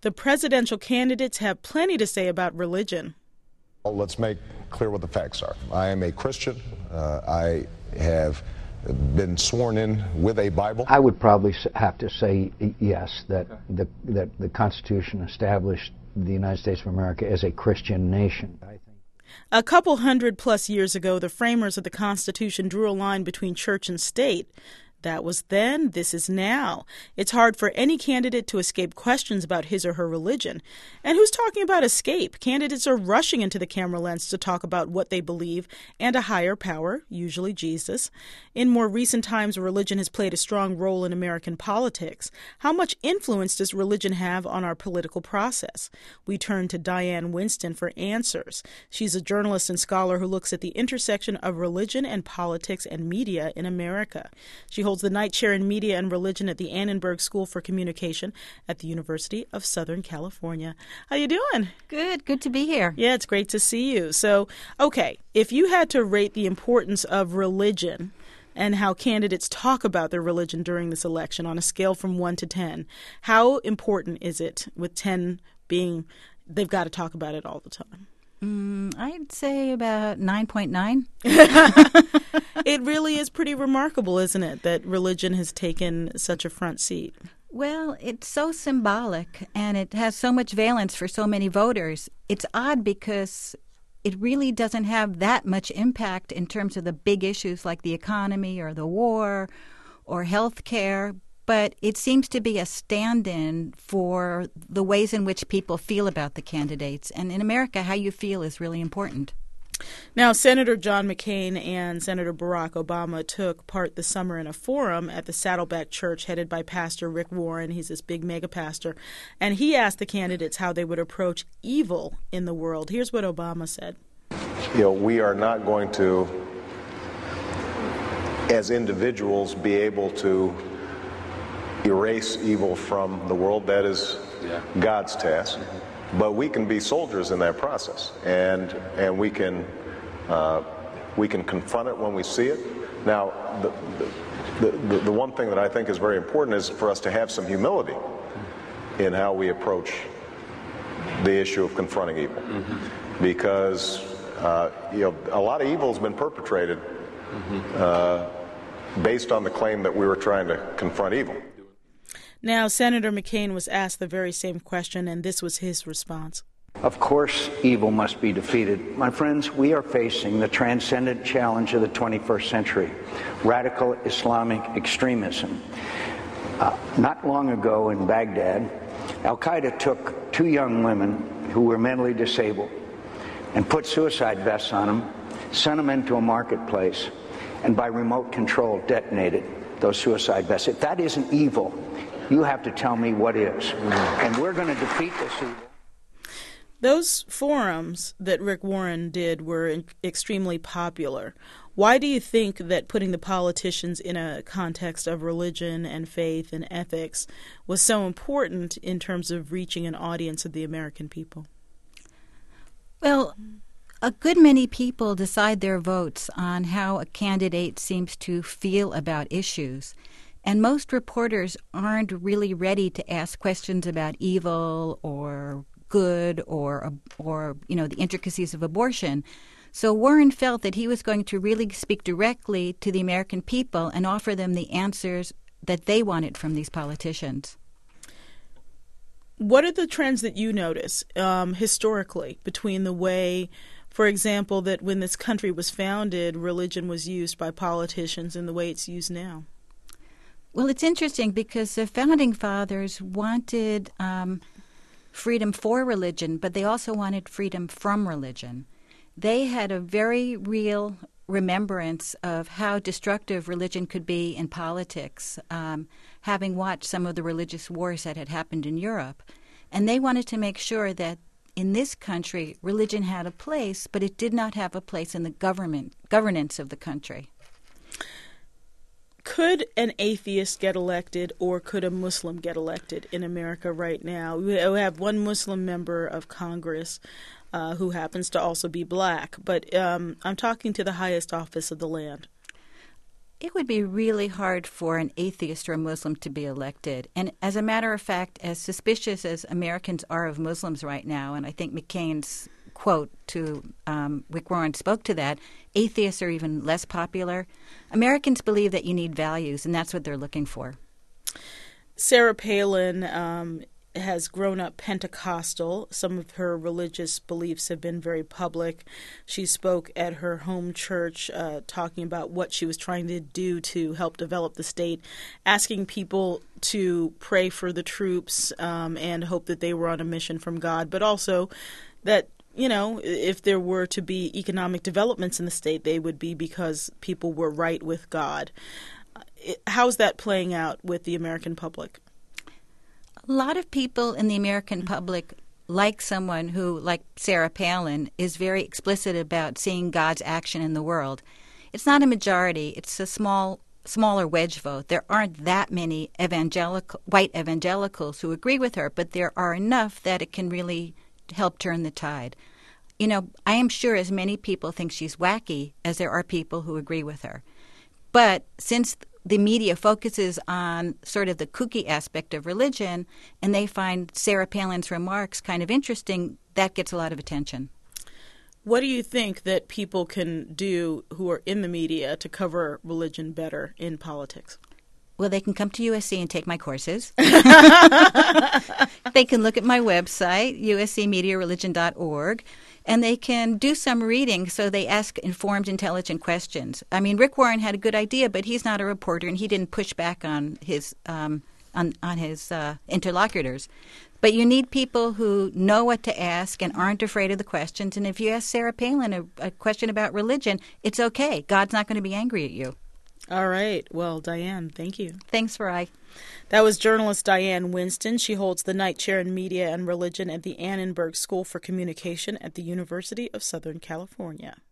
The presidential candidates have plenty to say about religion. Well, let's make clear what the facts are. I am a Christian. I have been sworn in with a Bible. I would probably have to say yes, that the Constitution established the United States of America as a Christian nation. A couple 100+ years ago, the framers of the Constitution drew a line between church and state. That was then, this is now. It's hard for any candidate to escape questions about his or her religion. And who's talking about escape? Candidates are rushing into the camera lens to talk about what they believe and a higher power, usually Jesus. In more recent times, religion has played a strong role in American politics. How much influence does religion have on our political process? We turn to Diane Winston for answers. She's a journalist and scholar who looks at the intersection of religion and politics and media in America. She holds the Knight Chair in Media and Religion at the Annenberg School for Communication at the University of Southern California. How you doing? Good to be here. Yeah, it's great to see you. So, okay, if you had to rate the importance of religion and how candidates talk about their religion during this election on a scale from 1 to 10, how important is it, with 10 being they've got to talk about it all the time? I'd say about 9.9. It really is pretty remarkable, isn't it, that religion has taken such a front seat? Well, it's so symbolic, and it has so much valence for so many voters. It's odd because it really doesn't have that much impact in terms of the big issues like the economy or the war or health care, but it seems to be a stand-in for the ways in which people feel about the candidates. And in America, how you feel is really important. Now, Senator John McCain and Senator Barack Obama took part this summer in a forum at the Saddleback Church headed by Pastor Rick Warren. He's this big mega pastor. And he asked the candidates how they would approach evil in the world. Here's what Obama said. We are not going to, as individuals, be able to erase evil from the world. That is God's task. But we can be soldiers in that process, and we can confront it when we see it. Now, the one thing that I think is very important is for us to have some humility in how we approach the issue of confronting evil, because a lot of evil has been perpetrated based on the claim that we were trying to confront evil. Now, Senator McCain was asked the very same question, and this was his response. Of course, evil must be defeated. My friends, we are facing the transcendent challenge of the 21st century, radical Islamic extremism. Not long ago in Baghdad, Al-Qaeda took 2 young women who were mentally disabled and put suicide vests on them, sent them into a marketplace, and by remote control detonated those suicide vests. If that isn't evil, you have to tell me what is. And we're going to defeat this evil. Those forums that Rick Warren did were extremely popular. Why do you think that putting the politicians in a context of religion and faith and ethics was so important in terms of reaching an audience of the American people? Well, a good many people decide their votes on how a candidate seems to feel about issues. And most reporters aren't really ready to ask questions about evil or good or the intricacies of abortion. So Warren felt that he was going to really speak directly to the American people and offer them the answers that they wanted from these politicians. What are the trends that you notice historically between the way, for example, that when this country was founded, religion was used by politicians and the way it's used now? Well, it's interesting because the Founding Fathers wanted freedom for religion, but they also wanted freedom from religion. They had a very real remembrance of how destructive religion could be in politics, having watched some of the religious wars that had happened in Europe. And they wanted to make sure that in this country, religion had a place, but it did not have a place in the governance of the country. Could an atheist get elected, or could a Muslim get elected in America right now? We have one Muslim member of Congress who happens to also be black, but I'm talking to the highest office of the land. It would be really hard for an atheist or a Muslim to be elected. And as a matter of fact, as suspicious as Americans are of Muslims right now, and I think McCain's quote to Rick Warren spoke to that, atheists are even less popular. Americans believe that you need values, and that's what they're looking for. Sarah Palin has grown up Pentecostal. Some of her religious beliefs have been very public. She spoke at her home church talking about what she was trying to do to help develop the state, asking people to pray for the troops and hope that they were on a mission from God, but also that, you know, if there were to be economic developments in the state, they would be because people were right with God. How's that playing out with the American public? A lot of people in the American public like someone who, like Sarah Palin, is very explicit about seeing God's action in the world. It's not a majority. It's a smaller wedge vote. There aren't that many white evangelicals who agree with her, but there are enough that it can really help turn the tide. You know, I am sure as many people think she's wacky as there are people who agree with her. But since the media focuses on sort of the kooky aspect of religion, and they find Sarah Palin's remarks kind of interesting, that gets a lot of attention. What do you think that people can do who are in the media to cover religion better in politics? Well, they can come to USC and take my courses. They can look at my website, uscmediareligion.org, and they can do some reading so they ask informed, intelligent questions. I mean, Rick Warren had a good idea, but he's not a reporter, and he didn't push back on his interlocutors. But you need people who know what to ask and aren't afraid of the questions. And if you ask Sarah Palin a question about religion, it's okay. God's not going to be angry at you. All right. Well, Diane, thank you. Thanks, Farai. That was journalist Diane Winston. She holds the Knight Chair in Media and Religion at the Annenberg School for Communication at the University of Southern California.